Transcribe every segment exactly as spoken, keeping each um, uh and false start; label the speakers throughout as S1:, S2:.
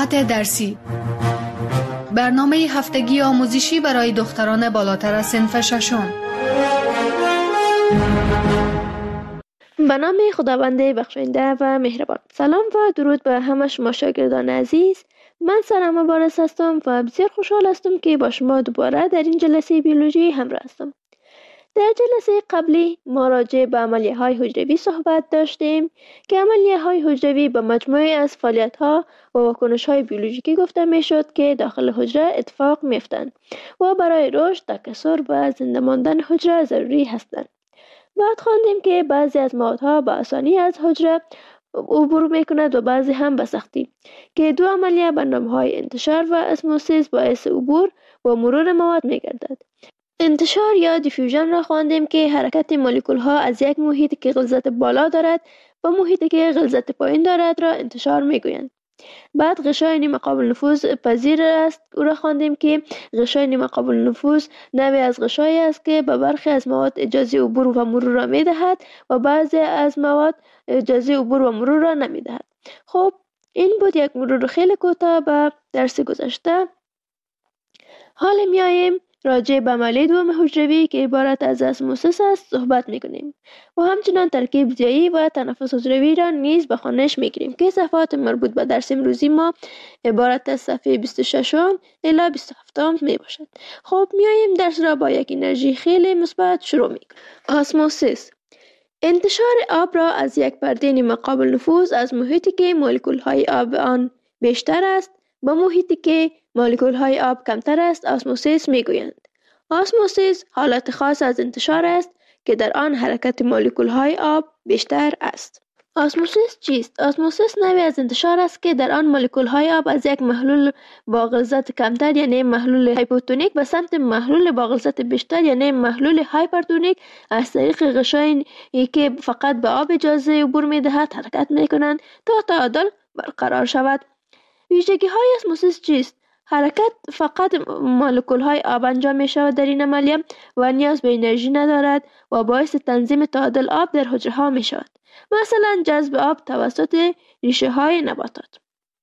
S1: ساعت درسی، برنامه هفتگی آموزشی برای دختران بالاتر از صنف ششم.
S2: به نام خداوند بخشنده و مهربان. سلام و درود به همه شما شاگردان عزیز. من سرم مبارز هستم و بسیار خوشحال هستم که با شما دوباره در این جلسه بیولوژی همراه هستم. در جلسه قبلی ما راجع به عملیه های حجروی صحبت داشتیم که عملیه های حجروی به مجموعه از فعالیت ها و واکنش های بیولوژیکی گفته می شد که داخل حجره اتفاق می افتند و برای رشد، تکثر و زنده ماندن حجره ضروری هستند. بعد خواندیم که بعضی از موادها به آسانی از حجره عبور می کند و بعضی هم به سختی، که دو عملیه به نام‌های انتشار و اسموسیس باعث عبور و مرور مواد می گردد. انتشار یا دیفیوژن را خواندیم که حرکت مولکول ها از یک محیط که غلظت بالا دارد و محیطی که غلظت پایین دارد را انتشار می گویند. بعد غشای نیمه قابل نفوذ پذیر است او را خواندیم که غشای نیمه قابل نفوذ نوعی از غشایی است که به برخی از مواد اجازه عبور و مرور را می دهد و بعضی از مواد اجازه عبور و مرور را نمی دهد. خب این بود یک مرور خیلی کوتاه به درس گذشته. حالا می آییم راجع به عملیه دوم حجروی که عبارت از اسموسیس است صحبت میکنیم و همچنان ترکیب زیایی و تنفس حجروی را نیز به خوانش میگیریم که صفحات مربوط به درس امروزی ما عبارت از صفحه بیست و شش الی بیست و هفت می باشد. خب میاییم درس را با یک انرژی خیلی مثبت شروع میکنیم. اسموسیس انتشار آب را از یک پرده نیمه قابل نفوذ از محیطی که مولکول های آب آن بیشتر است به محیطی که مولکول های آب کمتر است اسموسیس میگویند. اسموسیس حالت خاص از انتشار است که در آن حرکت مولکول های آب بیشتر است. اسموسیس چیست؟ اسموسیس نوعی از انتشار است که در آن مولکول های آب از یک محلول با غلظت کمتر یعنی محلول هایپوتونیک به سمت محلول با غلظت بیشتر یعنی محلول هایپرتونیک از طریق غشایی که فقط به آب اجازه عبور میدهد حرکت میکنند تا تعادل برقرار شود. ویژگی های اسموسیس چیست؟ حرکت فقط مولکول های آب انجام می شود در این عملیه و نیاز به انرژی ندارد و باعث تنظیم تعادل آب در حجره ها می شود، مثلا جذب آب توسط ریشه های نباتات.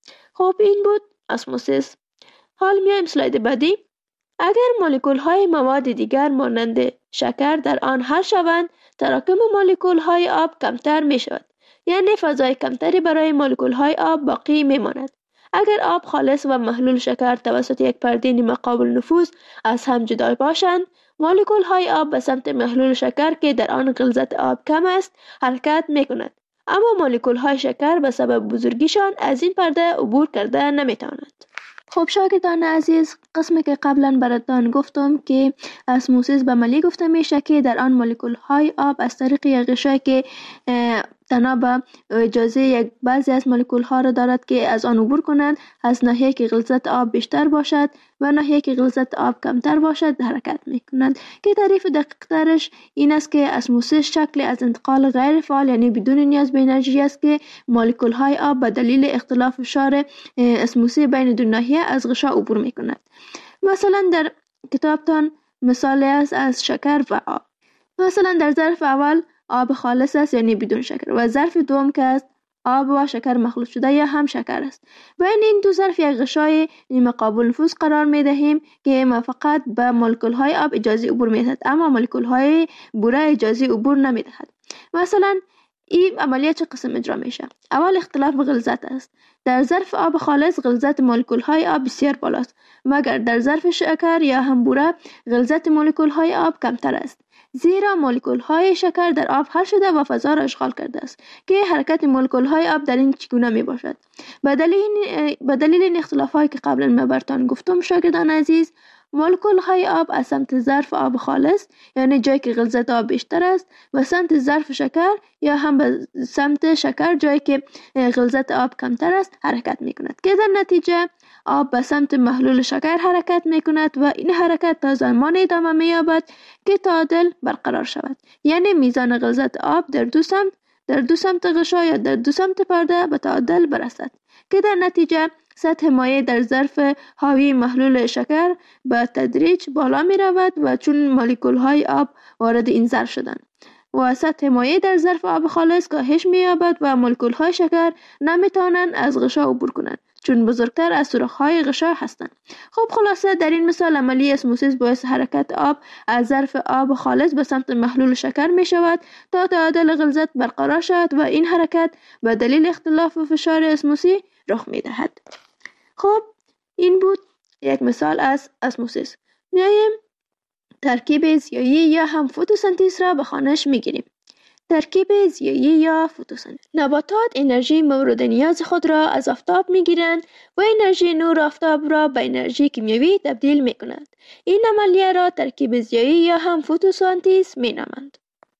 S2: خب این بود اسموسیس. حال میایم اسلاید بعدی. اگر مولکول های مواد دیگر مانند شکر در آن حل شوند تراکم مولکول های آب کمتر می شود، یعنی فضای کمتری برای مولکول های آب باقی می ماند. اگر آب خالص و محلول شکر توسط یک پرده نیمه قابل نفوذ از هم جدا باشند مولکول های آب به سمت محلول شکر که در آن غلظت آب کم است حرکت می کند، اما مولکول های شکر به سبب بزرگیشان از این پرده عبور کرده نمی توانند. خب شاگردان عزیز، قسمی که قبلا براتان گفتم که اسموسیس به عملیه گفته میشه که در آن مولکول های آب از طریق یک غشایی که تنها به اجازه یک بعضی از مولکول ها را دارد که از آن عبور کنند از ناحیه که غلظت آب بیشتر باشد و ناحیه که غلظت آب کمتر باشد حرکت میکنند، که تعریف دقیق ترش این است که اسموسیس شکلی از انتقال غیر فعال یعنی بدون نیاز به انرژی است که مولکول های آب به دلیل اختلاف فشار اسموسی بین دو ناحیه از غشا عبور میکنند. مثلا در کتابتان مثال است از شکر و آب. مثلا در ظرف اول آب خالص است یعنی بدون شکر و ظرف دوم که است آب و شکر مخلوط شده یا هم شکر است. بین این دو ظرف یک غشای نیمه قابل نفوذ قرار می دهیم که ما فقط به مولکول های آب اجازه عبور می دهد اما مولکول های بوره اجازه عبور نمی دهد. مثلا این عملیه چه قسم اجرا میشه؟ اول اختلاف غلظت است. در ظرف آب خالص غلظت مولکول های آب بسیار بالاست، مگر در ظرف شکر یا هم بوره غلظت مولکول های آب کمتر است، زیرا مولکول های شکر در آب حل شده و فضا را اشغال کرده است. که حرکت مولکول های آب در این چگونه می باشد؟ به دلیل به دلیل این اختلاف هایی که قبلا من براتون گفتم شاگردان عزیز، مولکول های آب از سمت ظرف آب خالص یعنی جایی که غلظت آب بیشتر است و سمت ظرف شکر یا هم به سمت شکر جایی که غلظت آب کمتر است حرکت می کند، که در نتیجه آب به سمت محلول شکر حرکت می کند و این حرکت تا زمان ادامه می یابد که تعادل برقرار شود، یعنی میزان غلظت آب در دو سمت در دو سمت غشا یا در دو سمت پرده به تعادل برسد، که در نتیجه سطح مایع در ظرف حاوی محلول شکر به تدریج بالا می رود و چون مولکول های آب وارد این ظرف شدند و سطح مایع در ظرف آب خالص کاهش می یابد و مولکول های شکر نمی توانند از غشا عبور کنند، چون بزرگتر از سوراخ‌های غشا هستند. خب خلاصه در این مثال عملیه اسموسیس باعث حرکت آب از ظرف آب خالص به سمت محلول شکر می شود تا تعادل غلظت برقرار شود و این حرکت به دلیل اختلاف فشار اسموسی رخ می دهد. خب این بود یک مثال از اسموسیس. میایم ترکیب زیایی یا هم فتوسنتز را به خوانش می گیریم. ترکیب زیایی یا فتوسنتز. نباتات انرژی مورد نیاز خود را از آفتاب می گیرند و انرژی نور آفتاب را به انرژی کیمیایی تبدیل می کنند. این عملیه را ترکیب زیایی یا هم فتوسنتز می نامند.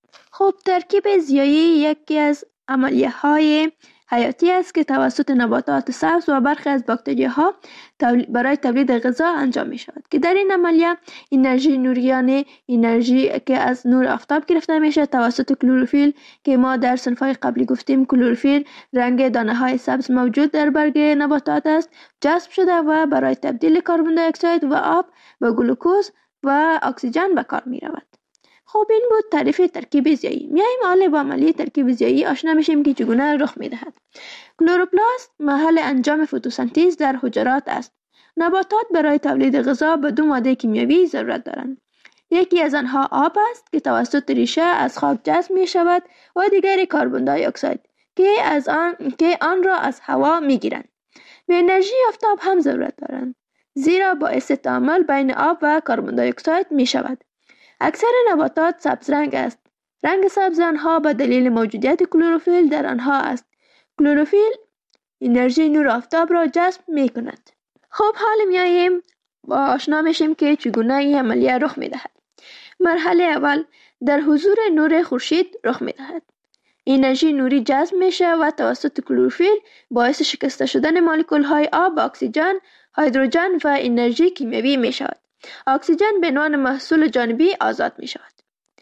S2: خب ترکیب زیایی یکی از عملیه های حیاتی است که توسط نباتات سبز و برخی از باکتریاها برای تولید غذا انجام می شود که در این عملیه انرژی نوریانه انرژی که از نور آفتاب گرفته می شود توسط کلروفیل که ما در صنفهای قبلی گفتیم کلروفیل رنگ دانه های سبز موجود در برگ نباتات است جذب شده و برای تبدیل کربن دی اکساید و آب به گلوکوز و اکسیژن به کار می رود. خب این بود تعریف ترکیب زیایی. میایم حالا با عملیه ترکیب زیایی آشنا میشیم که چگونه رخ میدهد. کلوروپلاست محل انجام فتوسنتز در حجرات است. نباتات برای تولید غذا به دو ماده کیمیایی ضرورت دارند. یکی از آنها آب است که توسط ریشه از خاک جذب می شود و دیگری کربن دی اکساید که از آن که آن را از هوا میگیرند. به انرژی آفتاب هم ضرورت دارند زیرا باعث تعامل بین آب و کربن دی اکساید می شود. اکثر نباتات سبز رنگ است. رنگ سبز آنها به دلیل موجودیت کلروفیل در آنها است. کلروفیل انرژی نور آفتاب را جذب می کند. خب حالا میاییم با آشنا میشیم که چگونه این عملیه رخ می دهد. مرحله اول در حضور نور خورشید رخ می دهد. انرژی نوری جذب میشه و توسط کلروفیل باعث شکسته شدن مولکول های آب، اکسیژن، هیدروژن و انرژی کیمیایی می شود. اکسیژن به عنوان محصول جانبی آزاد می شود.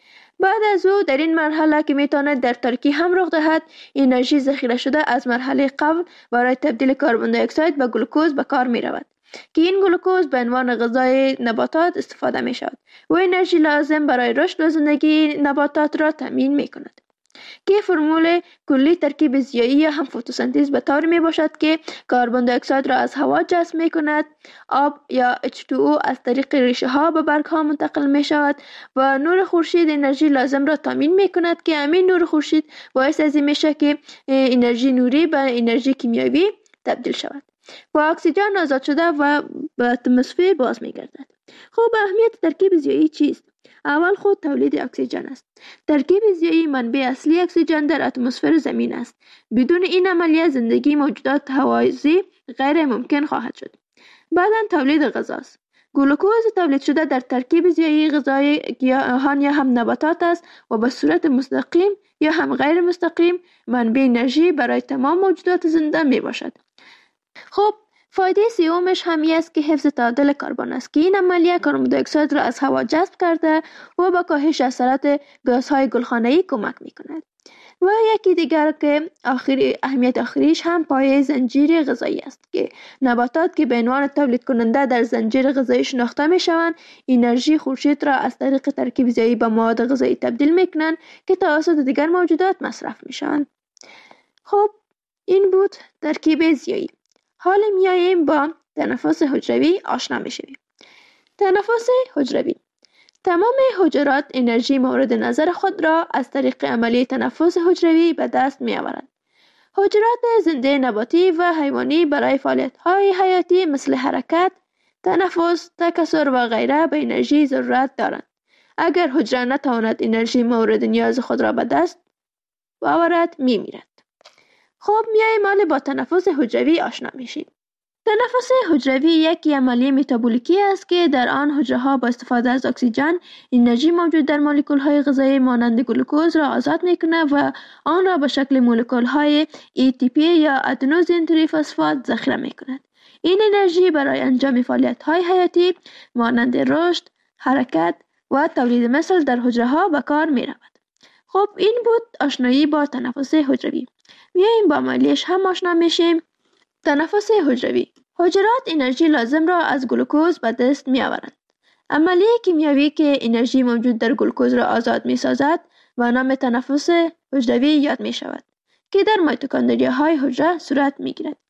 S2: بعد از او در این مرحله که می تواند در تاریکی هم رخ دهد انرژی ذخیره شده از مرحله قبل برای تبدیل کربن دی اکساید به گلوکوز به کار می رود که این گلوکوز به عنوان غذای نباتات استفاده می شود و انرژی لازم برای رشد و زندگی نباتات را تامین می کند. که فرمول کلی ترکیب زیایی یا هم فتوسنتز به طور می باشد که کربن دی اکساید را از هوا جذب می کند، آب یا اچ تو او از طریق ریشه ها به برگ ها منتقل می شود و نور خورشید انرژی لازم را تامین می کند که همین نور خورشید باعث از این می شود که انرژی نوری به انرژی کیمیایی تبدیل شود و اکسیژن آزاد شده و به اتمسفر باز می گردد. خب اهمیت ترکیب زیایی چیست؟ اول خود تولید اکسیژن است. ترکیب زیایی منبع اصلی اکسیژن در اتمسفر زمین است. بدون این عملیه زندگی موجودات هوازی غیر ممکن خواهد شد. بعداً تولید غذا است. گلوکوز تولید شده در ترکیب زیایی غذای گیاهان یا هم نباتات است و به صورت مستقیم یا هم غیر مستقیم منبع انرژی برای تمام موجودات زنده می باشد. خب فایده سومش همی است که حفظ تعادل کربن است که این عملیه کربن دی اکساید را از هوا جذب کرده و به کاهش اثرات گازهای گلخانه‌ای کمک می‌کند. و یکی دیگر که آخری اهمیت آخریش هم پایه زنجیره غذایی است که نباتات که به عنوان تولید کننده در زنجیره غذایی شناخته می‌شوند انرژی خورشید را از طریق ترکیب زیایی به مواد غذایی تبدیل می‌کنند که توسط دیگر موجودات مصرف می‌شوند. خب این بود ترکیب زیایی. حالا میاییم با تنفس حجروی آشنا میشیم. تنفس حجروی تمام حجرات انرژی مورد نظر خود را از طریق عملیه تنفس حجروی به دست می آورند. حجرات زنده نباتی و حیوانی برای فعالیت‌های حیاتی مثل حرکت، تنفس، تکثر و غیره به انرژی ضرورت دارند. اگر حجره نتواند انرژی مورد نیاز خود را به دست آورد می میرد. خب میاییم حالا با تنفس حجروی آشنا میشیم. تنفس حجروی یک عملیه متابولیکی است که در آن حجره ها با استفاده از اکسیژن انرژی موجود در مولکول های غذایی مانند گلوکوز را آزاد میکنه و آن را به شکل مولکول های ای تی پی یا ادنوزین تریفسفات ذخیره میکند. این انرژی برای انجام فعالیت های حیاتی مانند رشد، حرکت و تولید مثل در حجره ها به کار می رود. خب این بود آشنایی با تنفس حجروی. میاییم با عملیش هم آشنا میشیم. تنفس حجروی حجرات انرژی لازم را از گلوکوز به دست می آورند. عملیه کیمیایی که انرژی موجود در گلوکوز را آزاد می سازد و نام تنفس حجروی یاد می شود که در میتوکندریاهای حجره صورت می گیرد.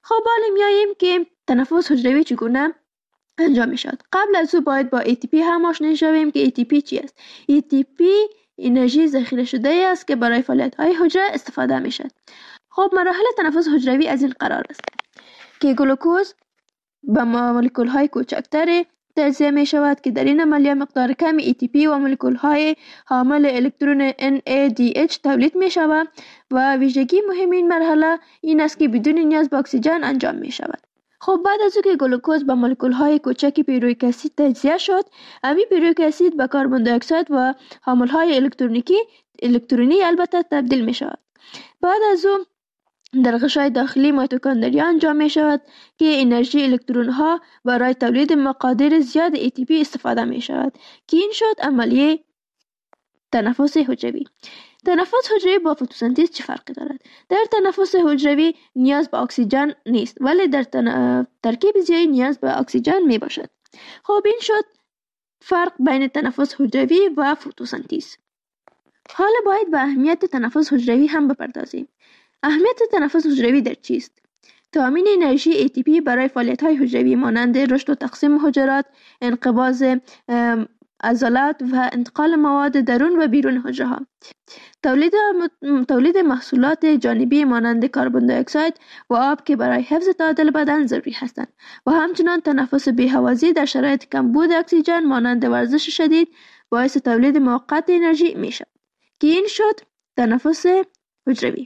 S2: خب حالا میاییم که تنفس حجروی چگونه انجام میشود. قبل از او باید با ای تی پی هم آشنا شویم که ای تی پی چی است. ای تی پی انرژی ذخیره شده است که برای فعالیت های حجره استفاده میشود. خب مراحل تنفس حجروی از این قرار است که گلوکوز به مولکول های کوچکتر تجزیه می شود که در این عملیه مقدار کم ای تی پی و مولکول های حامل الکترون ان ای دی اچ تولید می شود و ویژگی مهم این مرحله این است که بدون نیاز به اکسیژن انجام می شود. خب بعد از اینکه گلوکوز به مولکول های کوچک پیرویک اسید تجزیه شد، امی پیرویک اسید به کربن دی اکساید و حامل های الکترونیکی الکترونی البته تبدیل می شود. بعد از اون در غشای داخلی میتوکندریا انجام می شود که انرژی الکترون ها برای تولید مقادیر زیاد ای تی پی استفاده می شود که این شد عملیه تنفس حجروی. تنفس حجروی با فتوسنتز چه فرقی دارد؟ در تنفس حجروی نیاز به اکسیژن نیست ولی در تن... ترکیب زیایی نیاز به اکسیژن می باشد. خب این شد فرق بین تنفس حجروی و فتوسنتز. حالا باید به اهمیت تنفس حجروی هم بپردازیم. اهمیت تنفس حجروی در چیست؟ تامین انرژی ای تی پی برای فعالیت‌های حجروی مانند رشد و تقسیم حجرات، انقباض عضلات و انتقال مواد درون و بیرون حجره ها. تولید تولید محصولات جانبی مانند کربن دی اکساید و آب که برای حفظ تعادل بدن ضروری هستند و همچنان تنفس بی‌هوازی در شرایط کمبود اکسیژن مانند ورزش شدید باعث تولید موقت انرژی می شود که این شد تنفس حجروی.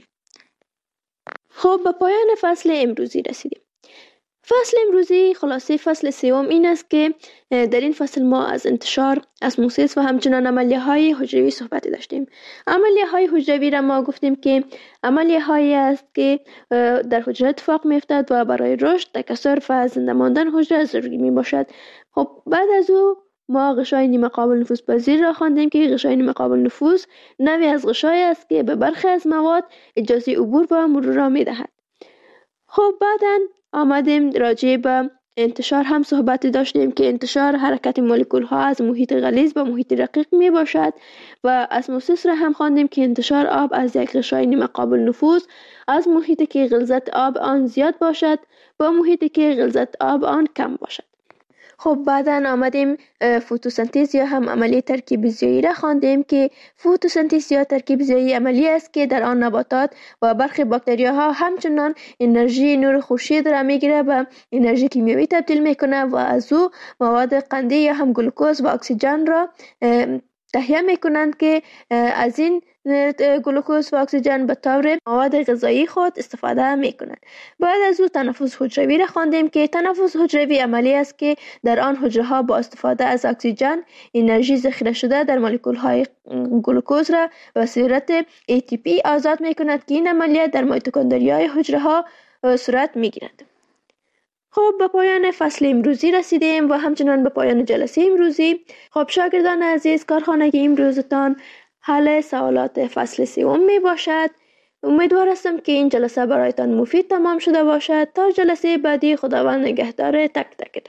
S2: خب به پایان فصل امروزی رسیدیم. فصل امروزی خلاصه فصل سوم این است که در این فصل ما از انتشار، اسموسیس و همچنان عملیه های حجروی صحبت داشتیم. عملیه های حجروی را ما گفتیم که عملیه هایی است که در حجره اتفاق می افتد و برای رشد، تکثر و زنده ماندن حجره ضروری می باشد. خب بعد از او ما غشای نیمه قابل نفوذ پذیر را خواندیم که غشای نیمه قابل نفوذ نوعی از غشای است که به برخی از مواد اجازه عبور و مرور را می دهد. خب بعداً آمدیم راجع به انتشار هم صحبت داشتیم که انتشار حرکت مولکول ها از محیط غلیظ به محیط رقیق می باشد و اسموسیس را هم خواندیم که انتشار آب از یک غشای نیمه قابل نفوذ از محیطی که غلظت آب آن زیاد باشد با محیطی که غلظت آب آن کم باشد. خب بعداً آمدیم فتوسنتز یا هم عملیه ترکیب زیایی را خواندیم که فتوسنتز یا ترکیب زیایی عملیه است که در آن نباتات و برخی باکتریاها همچنان انرژی نور خورشید را میگیره و انرژی کیمیایی تبدیل میکنه و از او مواد قندی یا هم گلوکوز و اکسیژن را تهیه میکنند که از این گلوکوز و اکسیژن به طور مواد غذایی خود استفاده میکنند. بعد از او تنفس حجروی را خواندیم که تنفس حجروی عملی است که در آن حجره ها با استفاده از اکسیژن انرژی ذخیره شده در مولکول های گلوکوز را به صورت ای تی پی آزاد میکند که این عملیات در میتوکندریای حجره ها صورت میگیرد. خب به پایان فصل امروزی رسیدیم و همچنان به پایان جلسه امروزی. خب شاگردان عزیز، کارخانه امروزتان حل سوالات فصل سوم می باشد. امیدوار هستم که این جلسه برایتان مفید تمام شده باشد. تا جلسه بعدی، خداوند نگهدار تک تکتان.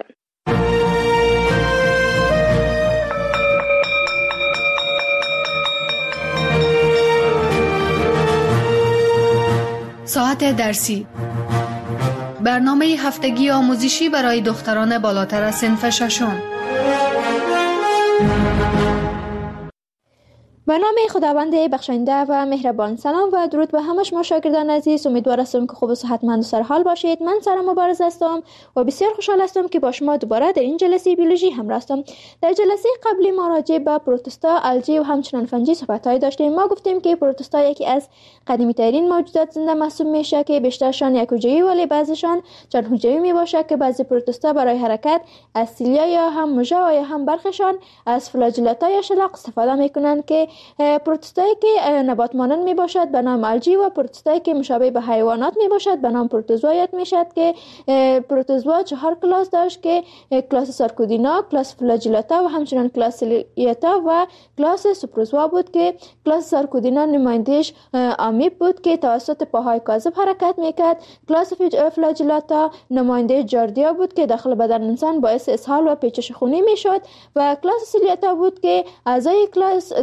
S1: ساعت درسی، برنامه هفتگی آموزشی برای دختران بالاتر از صنف ششم.
S2: به نام خداوند بخشنده و مهربان. سلام و درود به همه شما شاگردان عزیز. امیدوار هستم که خوب و صحتمند و سرحال باشید. من سارا مبارز هستم و بسیار خوشحال هستم که با شما دوباره در این جلسه بیولوژی همراه هستم. در جلسه قبلی ما راجع به پروتوستا، الژی و همچنان فنجی صحبت‌های داشتیم. ما گفتیم که پروتوستا یکی از قدیمی ترین موجودات زنده محسوب میشه که بیشترشان یک حجری ولی بعضیشان چند حجری میباشه که بعضی پروتوستا برای حرکت از سیلیا یا هم موژه و یا هم برخشان از فلاجلتا یا شلاق استفاده میکنن که پروتوستایی که نبات مانند می باشد به نام الژی و پروتوستایی که مشابه به حیوانات می باشد به نام پروتوزوا یاد می شد که پروتوزوا چهار کلاس داشت که کلاس سارکودینا، کلاس فلاجلتا و همچنان کلاس سیلیتا و کلاس سوپروزوا بود که کلاس سارکودینا نمایندهش آمیب بود که توسط پاهای کاذب حرکت میکرد. کلاس فلاجلتا نماینده جاردیا بود که داخل بدن انسان باعث اسهال و پیچش خونی میشد و کلاس سیلیتا بود که اعضای کلاس دارای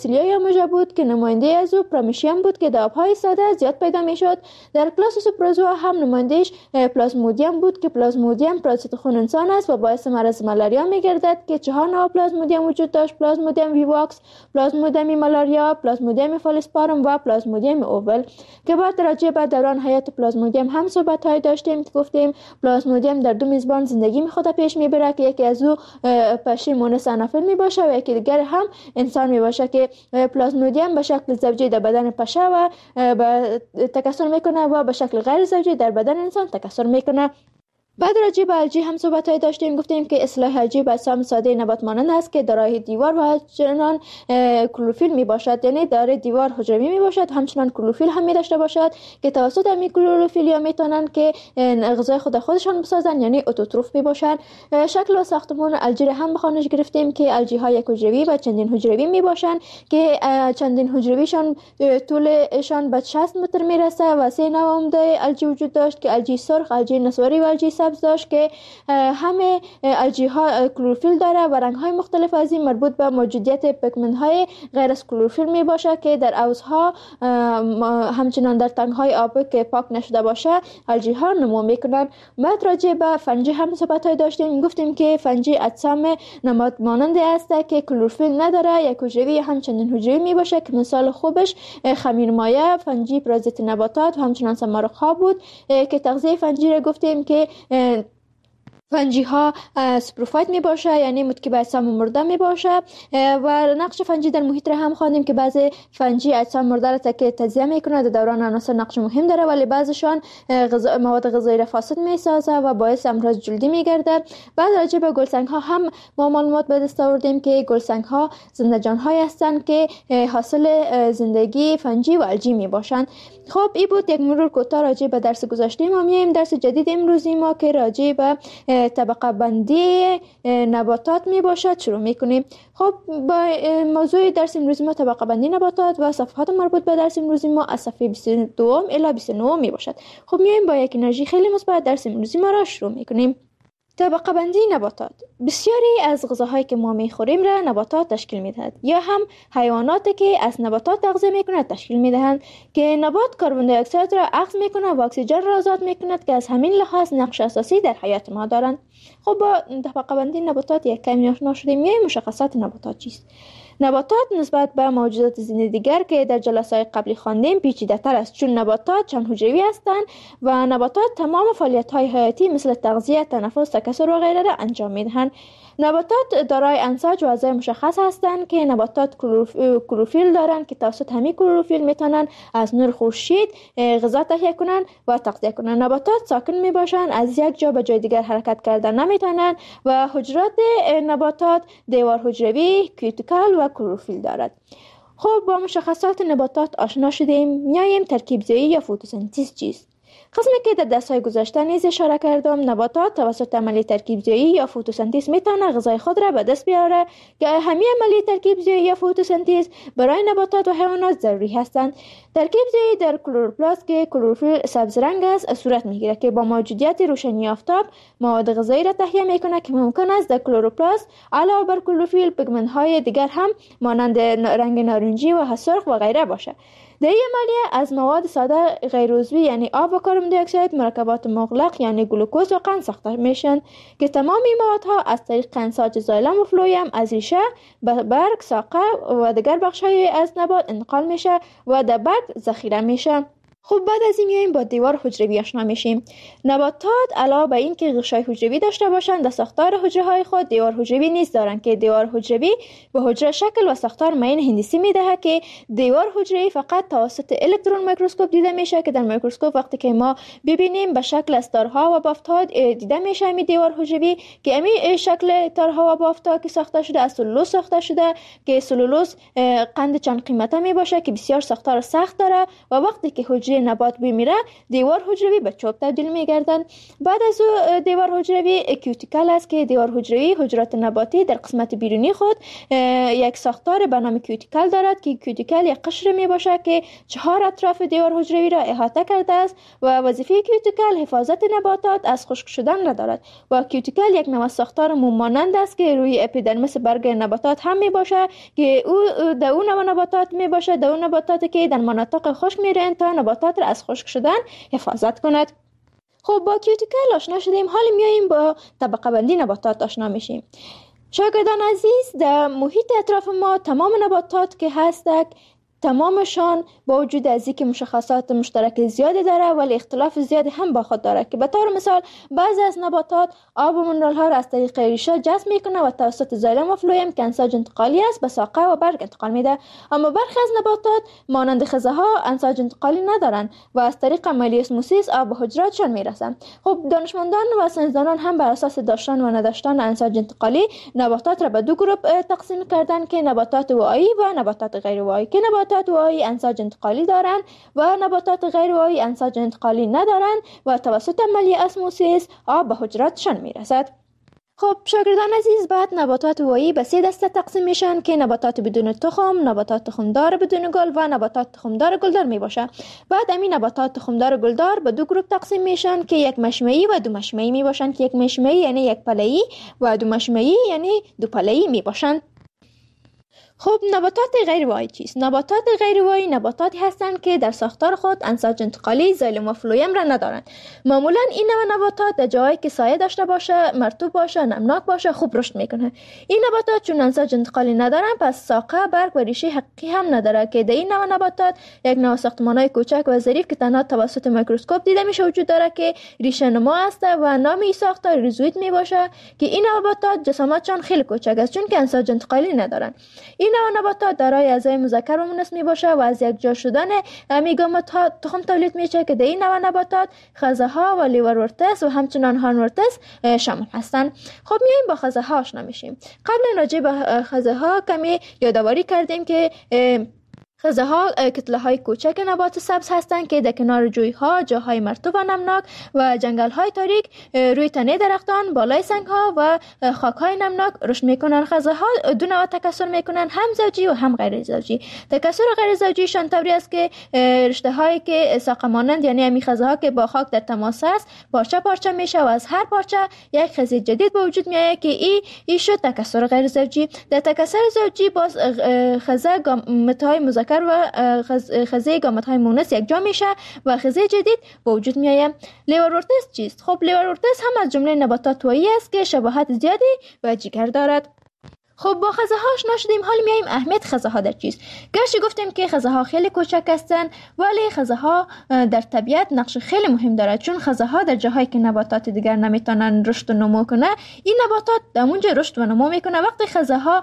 S2: باسیلیا یا موژه بود که نماینده از او پرامشیم بود که در آبهای ساده زیاد پیدا میشد. در کلاس پروزوا هم نمایندهش پلازمودیم بود که پلازمودیم پرازیت خون انسان است و باعث مرض مالاریا میگردد که چهار نوع پلازمودیم وجود داشت: پلازمودیم ویواکس، پلازمودیم مالاریا، پلازمودیم فالسپارم و پلازمودیم اوول که بعد راجع به دوران حیات پلازمودیم هم صحبت های داشتیم که گفتیم پلازمودیم در دو میزبان زندگی می خود پیش میبره که یکی از او پشه مونس انافیل می باشه و یکی دیگر هم انسان می باشه که پلازمودیم به شکل زوجی در بدن پشه و تکثر میکنه و به شکل غیر زوجی در بدن انسان تکثر میکنه. بعد راجع به الژی هم صحبت‌های داشتیم، گفتیم که اصطلاح الژی به اجسام ساده نبات مانند است که دارای دیوار و همچنان کلروفیل می باشد، یعنی دارای دیوار حجروی می باشد، همچنان کلروفیل هم می داشته باشد که توسط همین کلروفیل یا میتونن که غذای خود خودشان بسازن، یعنی اتوتروف می باشند. شکل و ساختمان الژی هم بخوانش گرفتیم که الژی ها یک حجروی و چندین حجروی می باشند که چندین حجرویشان طولشان به شصت متر می رسه و سه نوع عمده الژی وجود داشت که الژی سرخ، الژی نسواری و الژی داشت که همه الژی ها کلروفیل داره و رنگ های مختلف از این مربوط به موجودیت پیگمنت های غیر از کلروفیل می باشه که در حوضها همچنان در تنگ های آبی که پاک نشده باشه الژی ها نمو میکنن. بعد راجع به فنجی هم صحبت های داشتیم، گفتیم که فنجی اجسام نبات ماننده است که کلروفیل نداره، یک حجروی همچنین حجروی می باشه که مثال خوبش خمیرمایه، فنجی پرازیت نباتات و همچنان سمارق ها بود که تغذیه فنجی را گفتیم که فنجی ها سپروفایت می باشه، یعنی متکی به اجسام مرده می باشه و نقش فنجی در محیط را هم خواندیم که بعضی فنجی اجسام مرده را که تجزیه میکنه در دوران عناصر نقش مهم داره، ولی بعضیشان غذا مواد غذایی را فاسد می سازه و باعث امراض جلدی می گرده. بعد راجع به گلسنگ ها هم ما معلومات به دست آوردیم که گلسنگ ها زنده جان های هستند که حاصل زندگی فنجی و الژی می باشند. خب این بود یک مرور کوتاه راجع به درس گذشته. ما میایم درس جدید امروزی ما که راجع به طبقه بندی نباتات می باشد شروع می کنیم. خب با موضوع درس امروزی ما طبقه بندی نباتات و صفحات مربوط به درس امروزی ما از صفحه بیست و دو الی بیست و نه می باشد. خب میایم با یک انرژی خیلی مثبت درس امروزی ما را شروع می کنیم. طبقه بندی نباتات. بسیاری از غذاهایی که ما میخوریم را نباتات تشکیل میدهد یا هم حیواناتی که از نباتات تغذیه میکنند تشکیل میدهند که نبات کربن دی اکساید را اخذ میکنه و اکسیژن را آزاد میکند که از همین لحاظ نقش اساسی در حیات ما دارند. خب با طبقه بندی نباتات یک کمی آشنا شدیم. یا مشخصات نباتات چیست؟ نباتات نسبت به موجودات زنده دیگر که در جلسات قبلی خواندیم پیچیده‌تر است، چون نباتات چند حجروی هستند و نباتات تمام فعالیت‌های حیاتی مثل تغذیه، تنفس، تکثر و غیره را انجام می‌دهند. نباتات دارای انساج و اعضای مشخص هستند که نباتات کلروفیل دارند که توسط همین کلروفیل میتونن از نور خورشید غذا تهیه کنند و تغذیه کنند. نباتات ساکن می باشند، از یک جا به جای دیگر حرکت کردن نمیتونند و حجرات نباتات دیوار حجروی، کیوتیکل و کلروفیل دارد. خب با مشخصات نباتات آشنا شدیم. میایم ترکیب زایی یا فتوسنتز چیست؟ قسمی که در درس‌های گذشته نیز اشاره کردم، نباتات توسط عملی ترکیب زایی یا فتوسنتز میتونه غذای خود را به دست بیاره که همین عملی ترکیب زایی یا فتوسنتز برای نباتات و حیوانات ضروری هستند. ترکیب زایی در کلروپلاست که کلروفیل سبز رنگ است صورت میگیره که با موجودیت روشنی آفتاب مواد غذایی را تهیه میکنه که ممکن است در کلروپلاست علاوه بر کلروفیل پیگمنت های دیگر هم مانند رنگ نارنجی و سرخ و غیره باشه. در این عملیه از مواد ساده غیر عضوی یعنی آب و کربن دی اکساید مرکبات مغلق یعنی گلوکوز و قند ساخته میشن که تمام این موادها از طریق انساج زایلم و فلویم از ریشه به برگ، ساقه و دیگر بخش‌های از نبات انتقال میشه و در برگ ذخیره میشه. خب بعد از این میایم با دیوار حجروی آشنا میشیم. نباتات علاوه بر این که غشای حجروی داشته باشند، در ساختار حجره های خود دیوار حجروی نیز دارند که دیوار حجروی به حجره شکل و ساختار معین هندسی میدهد که دیوار حجروی فقط توسط الکترون میکروسکوپ دیده میشه که در میکروسکوپ وقتی که ما ببینیم به شکل از تارها و بافت‌ها دیده میشه می دیوار حجروی که امی شکل تارها و بافت‌ها که ساخته شده از سلولوز ساخته شده که سلولوز قند چند قیمته می باشه که بسیار ساختار سخت داره و وقتی که حجره حجره نبات بمیره دیوار حجروی به چوب تبدیل میگردند. بعد از او دیوار حجروی کیوتیکل است که دیوار حجروی حجرات نباتی در قسمت بیرونی خود یک ساختار به نام کیوتیکل دارد که کیوتیکل یک قشر می باشد که چهار اطراف دیوار حجروی را احاطه کرده است و وظیفه کیوتیکل حفاظت نباتات از خشک شدن را دارد و کیوتیکل یک نوع ساختار موم مانند است که روی اپیدرمیس برگ نباتات هم می باشد که او در اون نوع نباتات می باشد در اون نباتاتی که در مناطق خشک میرن تا نباتات را از خشک شدن حفاظت کند. خب با کیوتیکل آشنا شدیم، حالا میاییم با طبقه بندی نباتات آشنا میشیم. شاگردان عزیز، در محیط اطراف ما تمام نباتات که هستند تمامشان با وجود از اینکه مشخصات مشترک زیادی داره ولی اختلاف زیادی هم با خود داره که به طور مثال بعضی از نباتات آب و منرال ها را از طریق ریشه جذب میکنه و توسط زایلم و فلویم که انساج انتقالی است به ساقه و برگ انتقال میده، اما برخی از نباتات مانند خزه ها انساج انتقالی ندارن و از طریق عملیه اسموسیس آب به حجراتشان میرسن. خب دانشمندان و ساینسدانان هم بر اساس داشتن و نداشتن انساج انتقالی نباتات را به دو گروه تقسیم کردن که نباتات واعی و نباتات غیر واعی، که نباتات واعی انساج انتقالی دارند و نباتات غیر واعی انساج انتقالی ندارند و توسط عملیه اسموسیس آب به حجراتشان میرسد. خب شاگردان عزیز، بعد نباتات واعی به سه دسته تقسیم میشن که نباتات بدون تخم، نباتات تخمدار بدون گل و نباتات تخمدار گلدار میباشه. بعد همین نباتات تخمدار گلدار به دو گروه تقسیم میشن که یک مشمعی و دو مشمعی میباشن که یک مشمعی یعنی یک پله‌ای و دو مشمعی یعنی دو پله‌ای میباشن. خب نباتات غیر واعی چیست؟ نباتات غیر واعی نباتاتی هستند که در ساختار خود انساج انتقالی زایلم و فلویم را ندارند. معمولا این نوع نباتات در جایی که سایه داشته باشه، مرطوب باشه، نمناک باشه خوب رشد میکنه. این نباتات چون انساج انتقالی ندارن پس ساقه، برگ و ریشه حقیقی هم نداره که در این نوع نباتات یک نوع ساختمان‌های کوچک و ظریف که تنها توسط میکروسکوپ دیده میشه وجود داره که ریشه نما است و نام این ساختار ریزوید میباشه که این نباتات جسامتشان خیلی کوچک است چون که انساج انتقالی ندارن. این نوع نباتات دارای اعضای مذکر و مؤنث میباشه و از یک جا شدن میگامات ها تخم تولید میشه که در این نوع نباتات خزه ها و لیورورتس و همچنان هارنورتس شامل هستند. خب میایم با خزه ها آشنا میشیم. قبلا راجع به خزه ها کمی یادآوری کردیم که خزه ها کتله های کوچک نبات سبز هستند که در کنار جوی ها، جاهای مرطوب و نمناک و جنگل های تاریک روی تنه درختان، بالای سنگ ها و خاک های نمناک رشد میکنن. خزه ها دو نوع تکثر میکنن، هم زوجی و هم غیر زوجی. تکثر غیر زوجیشان طوری است که رشته هایی که ساقه مانند یعنی همین خزه ها که با خاک در تماس است پارچه پارچه میشه و از هر پارچه یک خزه جدید به وجود میاد که این این شد تکثر غیر زوجی. در تکثر زوجی باز خزه گامت های مذکر و خزه گامت های مونس یک جا میشه و خزه جدید به وجود میآید. لیورورتس چیست؟ خب لیورورتس هم از جمله نباتات واعی است که شباهت زیادی و جگر دارد. خب با خزه ها آشنا شدیم، حالا میایم اهمیت خزه ها در چیست. گرچه گفتیم که خزه ها خیلی کوچک هستند ولی خزه ها در طبیعت نقش خیلی مهم دارد، چون خزه ها در جاهایی که نباتات دیگر نمیتونن رشد و نمو کنه این نباتات در اونجا رشد و نمو میکنه. وقتی خزه ها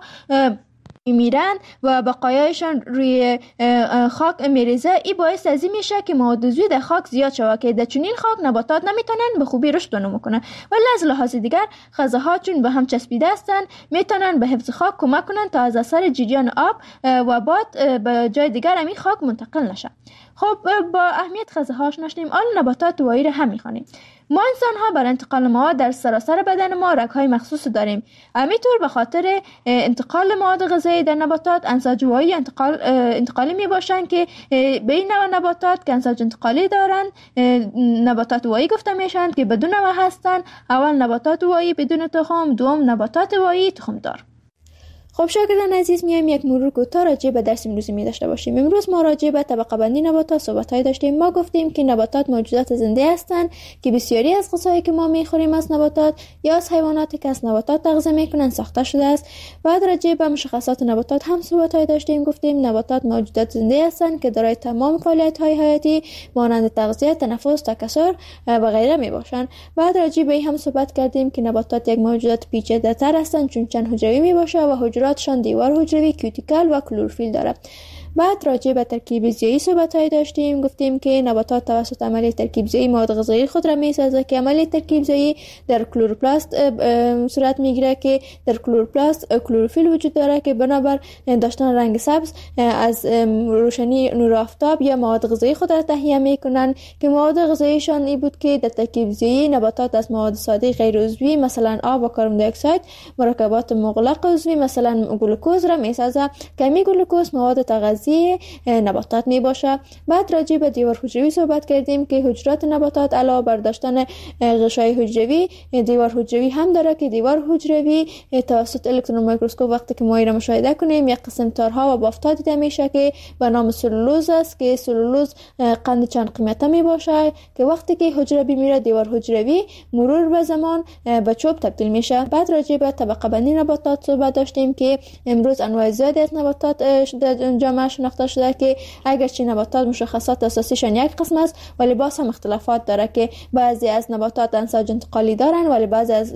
S2: میرن و بقایایشان روی خاک میریزه این باعث از این میشه که مواد عضوی در خاک زیاد شود که در چنین خاک نباتات نمیتونن به خوبی رشد و نمو کنن. ولی از لحاظ دیگر خزه ها چون به هم چسبیده هستن میتونن به حفظ خاک کمک کنن تا از اثر جریان آب و باد به جای دیگر همین خاک منتقل نشه. خب با اهمیت خزه ها آشنا شدیم، آن نباتات واعی را هم میخوانیم. ما انسان ها برای انتقال مواد در سراسر بدن ما رگ های مخصوص داریم. همینطور به خاطر انتقال مواد غذایی در نباتات انساج واعی انتقال انتقالی می باشن که به این نوع نباتات که انساج انتقالی دارن نباتات واعی گفته میشن که بدون نوع هستن. اول نباتات واعی بدون تخم، دوم نباتات واعی تخم دار. خب شاگردان عزیز، میایم یک مرور کوتاه راجع به درس امروزی می داشته باشیم. امروز ما راجع به طبقه بندی نباتات صحبت‌های داشتیم. ما گفتیم که نباتات موجودات زنده هستند که بسیاری از غذایی که ما میخوریم از نباتات یا از حیواناتی که از نباتات تغذیه میکنن ساخته شده است. بعد راجع به مشخصات نباتات هم صحبت‌های داشتیم. گفتیم نباتات موجودات زنده هستند که دارای تمام فعالیت‌های حیاتی مانند تغذیه، تنفس، تکثر و غیره میباشند. بعد راجع به این هم صحبت کردیم که نباتات یک موجودات پیچیده‌تر هستند چون چند حجروی میباشه و حجراتشان دیوار حجروی، کیوتیکل و کلروفیل داره. بعد راجع به ترکیب زیایی صحبت‌های داشتیم. گفتیم که نباتات توسط عملیه ترکیب زیایی مواد غذایی خود را می‌سازه که عملیه ترکیب زیایی در کلروپلاست صورت میگیره که در کلروپلاست کلروفیل وجود داره که بنابر داشتن رنگ سبز از روشنی نور آفتاب یا مواد غذایی خود را تهیه میکنن که مواد غذاییشان این بود که در ترکیب زیایی نباتات از مواد ساده غیر عضوی مثلا آب و کربن دی اکساید مرکبات مغلق عضوی مثلا گلوکوز را میسازه که می گلوکوز مواد تغذیه نباتات می باشه. بعد راجع به دیوار حجروی صحبت کردیم که حجرات نباتات علاوه بر داشتن غشای حجروی دیوار حجروی هم داره که دیوار حجروی توسط الکترون میکروسکوپ وقتی که ما را مشاهده کنیم یک قسم تارها و بافت‌ها دیده میشه که به نام سلولوز است که سلولوز قند چند قیمته می باشه که وقتی که حجره بمیره دیوار حجروی مرور به زمان به چوب تبدیل میشه. بعد راجع به طبقه بندی نباتات صحبت داشتیم که امروز انواع زیادی از نباتات در جامعه شناخته شده که اگرچه نباتات مشخصات اساسیشان یک قسم است ولی باز هم اختلافات داره که بعضی از نباتات انساج انتقالی دارن ولی بعضی از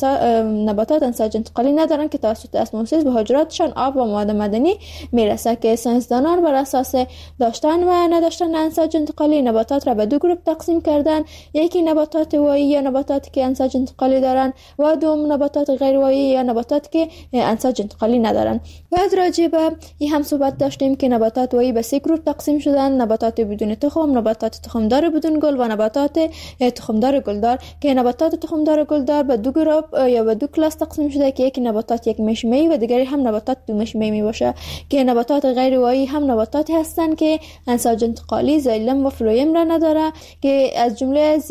S2: نباتات انساج انتقالی ندارن که توسط اسموزیس به حجراتشان آب و مواد معدنی میرسه که ساینسدانان بر اساس داشتن و نداشتن انساج انتقالی نباتات را به دو گروه تقسیم کردن. یکی نباتات وایی یا نباتاتی که انساج انتقالی دارن و دوم نباتات غیر وایی یا نباتاتی که انساج انتقالی ندارن. بعد راجع به این هم صحبت داشتیم که نباتات وایی به سه گروه تقسیم شدن: نباتات بدون تخم، نباتات تخمدار بدون گل و نباتات تخمدار گلدار که نباتات تخمدار گلدار به دو گروه یا به دو کلاس تقسیم شده که یکی نباتات یک مشمه‌ای و دیگری هم نباتات دو مشمه‌ای می باشه که نباتات غیر وایی هم نباتاتی هستند که انساج انتقالی زایلم و فلویم را نداره که از جمله از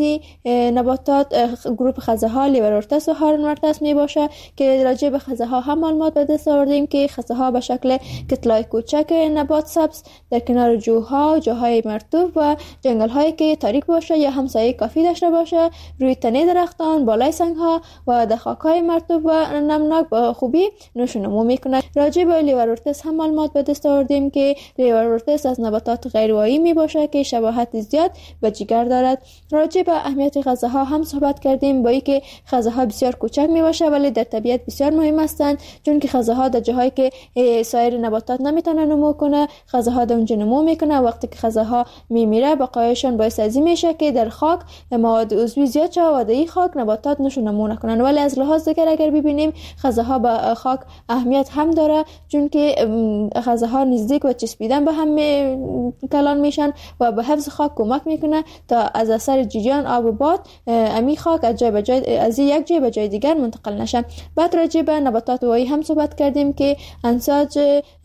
S2: نباتات گروه خزه ها لیورورتس و هارنورتس می باشه که راجع به خزه ها هم معلومات به دست آوردیم که خزه ها به شکل کتلای کوچک نبات سبز در کنار جوها، جاهای مرطوب و جنگل هایی که تاریک باشه یا همسایه کافی داشته باشه روی تنه درختان، بالای سنگ ها و در خاک های مرطوب و نمناک با خوبی نشو نمو میکنه. راجع به لیورورتس هم معلومات به دست آوردیم که لیورورتس از نباتات غیر وایی می باشه که شباهت زیاد به جگر دارد. راجع به اهمیت خزه ها هم صحبت کردیم با اینکه خزه ها بسیار کوچک می باشه ولی در طبیعت بسیار مهم هستند چون که خزه ها در جاهایی که سایر نباتات نمیتونه نمو کنه خزه ها در اونجا نمو میکنه. وقتی که خزه ها میمیره بقایشان باعث ازی میشه که در خاک مواد عضوی زیاد شه و در این خاک نباتات نشو نمو نکنن. ولی از لحاظ دیگر اگر ببینیم خزه ها به خاک اهمیت هم داره چون که خزه ها نزدیک و چسبیدن به هم کلان میشن و به حفظ خاک کمک میکنه تا از اثر جریان آب و باد امی خاک از جای به جای از یک جای به جای دیگر منتقل نشه. بعد راجع به نباتات وایی هم صحبت کردیم که انساج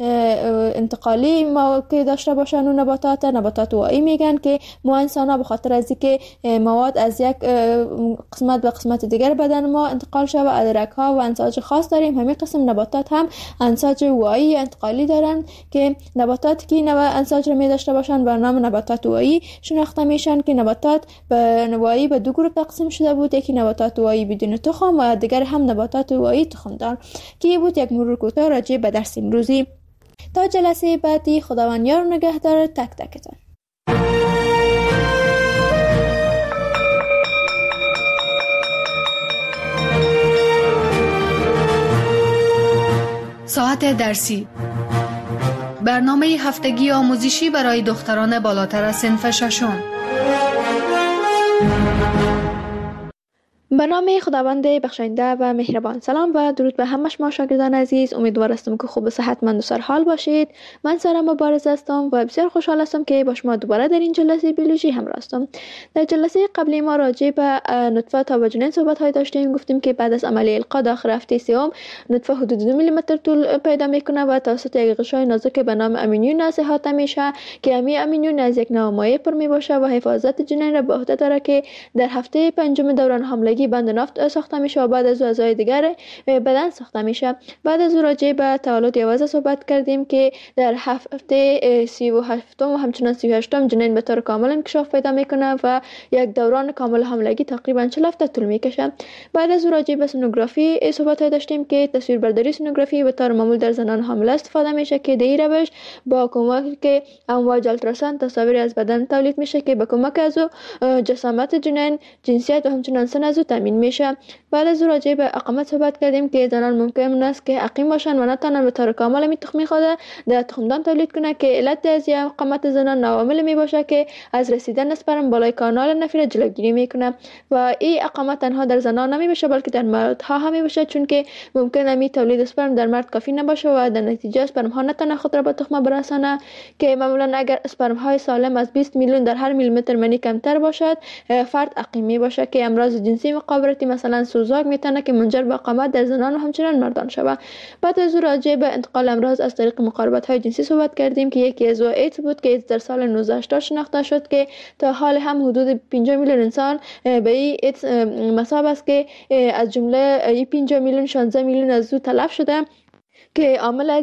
S2: انتقالی ما که داشته باشن و نباتات نباتات وایی میگن که ما انسان ها به خاطر از اینکه مواد از یک قسمت به قسمت دیگر بدن ما انتقال شود و ادرک ها و انساج خاص داریم همین قسم نباتات هم انساج وایی انتقالی دارن که نباتات که نوع انساج رو می داشته باشن به نام نباتات وایی شناخته میشن که نباتات به وایی به دو گروه تقسیم شده بود: یکی نباتات وایی بدون تخم و دیگر هم نباتات وایی تخم دار که بود یک مرور کوتاه راجع به درس امروزی. تا جلسه بعدی خداوند یار و نگهدار تک تکتان.
S1: ساعت درسی، برنامه هفتگی آموزشی برای دختران بالاتر از صنف ششم.
S2: به نام خداوند بخشاینده و مهربان. سلام و درود به همه شما شاگردان عزیز. امیدوار هستم که خوب و صحتمند و سرحال باشید. من سارا مبارز هستم و بسیار خوشحال هستم که با شما دوباره در این جلسه بیولوژی همراه هستم. در جلسه قبلی ما راجع به نطفه تا به جنین صحبت های داشتیم. گفتیم که بعد از عملیه القا داخل هفته سوم نطفه حدود دو میلی متر طول پیدا میکنه و توسط یک غشای نازک به نام امینیون احاطه میشه که امی امینیون از یک نوع مایع پر می باشه و حفاظت جنین را به عهده داره که در هفته پنجم دوران حاملگی بند نفت ساخته میشه و بعد از اعضای دیگر بدن ساخته میشه. بعد از راجع به تولد یوازه صحبت کردیم که در هفته سی و هفتم و همچنان سی و هشتم جنین به طور کامل انکشاف پیدا میکنه و یک دوران کامل حاملگی تقریبا چهل هفته طول میکشه. بعد از راجع به سونوگرافی صحبت داشتیم که تصویربرداری سونوگرافی به طور معمول در زنان حامله استفاده میشه که در این روش با کمک امواج التراساند تصاویری از بدن تولید میشه که به کمک از جسامت جنین، جنسیت و همچنان سن از او تامین میشه. بعد از راجع به اقامت صحبت کردیم که زنان ممکن است که عقیم باشن و نتونن به طور کامل می تخمی خود در تخمدان تولید کنه که علت از اقامت زنان عوامل می باشه که از رسیدن اسپرم بالای کانال نفیر جلوگیری میکنه و این اقامت تنها در زنان نمی باشه بلکه در مردها هم می باشه، چون که ممکنه می تولید اسپرم در مرد کافی نباشه و در نتیجه اسپرم ها نتونه خود را به تخم برسانه که معمولا اگر اسپرم های سالم از بیست میلیون در هر میلیمتر منی کمتر باشد فرد عقیم می باشه که امراض جنسی مقابرتی مثلا سوزاک میتونه که منجر به اقامت در زنان و همچنین مردان شود. بعد از راجع به انتقال امراض از طریق مقاربت های جنسی صحبت کردیم که یکی از ایدز بود که ایدز در سال نوزده هشتاد شناخته شد که تا حال هم حدود پنجاه میلیون انسان به این ایدز مصاب است که از جمله پنجاه میلیون شانزده میلیون از او تلف شده که عامل